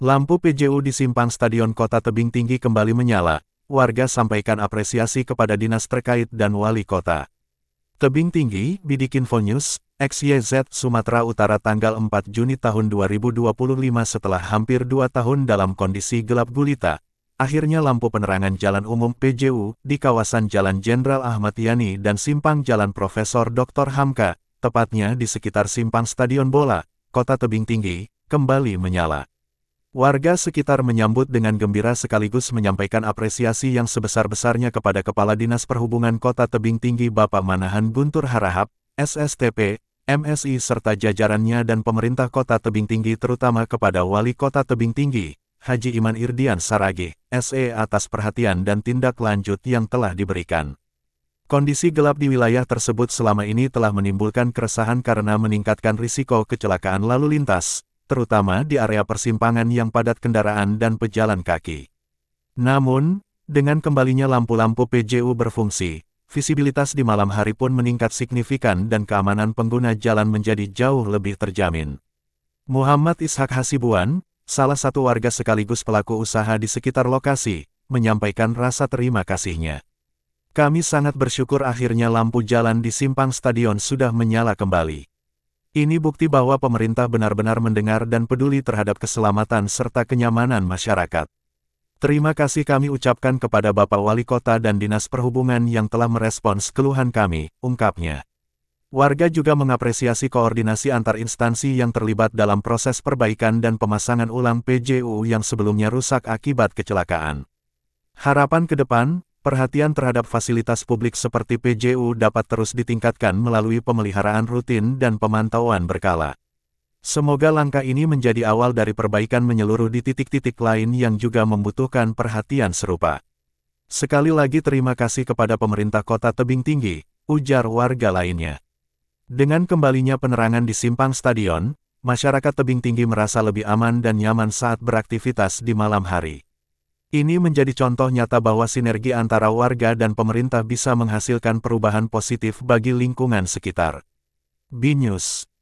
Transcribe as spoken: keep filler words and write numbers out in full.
Lampu P J U di simpang Stadion Kota Tebing Tinggi kembali menyala. Warga sampaikan apresiasi kepada dinas terkait dan wali kota. Tebing Tinggi, Bidik Info News, X Y Z Sumatera Utara tanggal empat Juni tahun dua ribu dua puluh lima. Setelah hampir dua tahun dalam kondisi gelap gulita, akhirnya lampu penerangan jalan umum P J U di kawasan Jalan Jenderal Ahmad Yani dan simpang Jalan Profesor Doktor Hamka, tepatnya di sekitar simpang Stadion Bola, Kota Tebing Tinggi, kembali menyala. Warga sekitar menyambut dengan gembira sekaligus menyampaikan apresiasi yang sebesar-besarnya kepada Kepala Dinas Perhubungan Kota Tebing Tinggi Bapak Manahan Guntur Harahap, S S T P, M S I serta jajarannya dan pemerintah Kota Tebing Tinggi terutama kepada Wali Kota Tebing Tinggi, Haji Iman Irdian Saragih, S E atas perhatian dan tindak lanjut yang telah diberikan. Kondisi gelap di wilayah tersebut selama ini telah menimbulkan keresahan karena meningkatkan risiko kecelakaan lalu lintas, terutama di area persimpangan yang padat kendaraan dan pejalan kaki. Namun, dengan kembalinya lampu-lampu P J U berfungsi, visibilitas di malam hari pun meningkat signifikan dan keamanan pengguna jalan menjadi jauh lebih terjamin. Muhammad Ishak Hasibuan, salah satu warga sekaligus pelaku usaha di sekitar lokasi, menyampaikan rasa terima kasihnya. Kami sangat bersyukur akhirnya lampu jalan di simpang stadion sudah menyala kembali. Ini bukti bahwa pemerintah benar-benar mendengar dan peduli terhadap keselamatan serta kenyamanan masyarakat. Terima kasih kami ucapkan kepada Bapak Wali Kota dan Dinas Perhubungan yang telah merespons keluhan kami, ungkapnya. Warga juga mengapresiasi koordinasi antar instansi yang terlibat dalam proses perbaikan dan pemasangan ulang P J U yang sebelumnya rusak akibat kecelakaan. Harapan ke depan, perhatian terhadap fasilitas publik seperti P J U dapat terus ditingkatkan melalui pemeliharaan rutin dan pemantauan berkala. Semoga langkah ini menjadi awal dari perbaikan menyeluruh di titik-titik lain yang juga membutuhkan perhatian serupa. Sekali lagi terima kasih kepada pemerintah Kota Tebing Tinggi, ujar warga lainnya. Dengan kembalinya penerangan di simpang stadion, masyarakat Tebing Tinggi merasa lebih aman dan nyaman saat beraktivitas di malam hari. Ini menjadi contoh nyata bahwa sinergi antara warga dan pemerintah bisa menghasilkan perubahan positif bagi lingkungan sekitar. B News.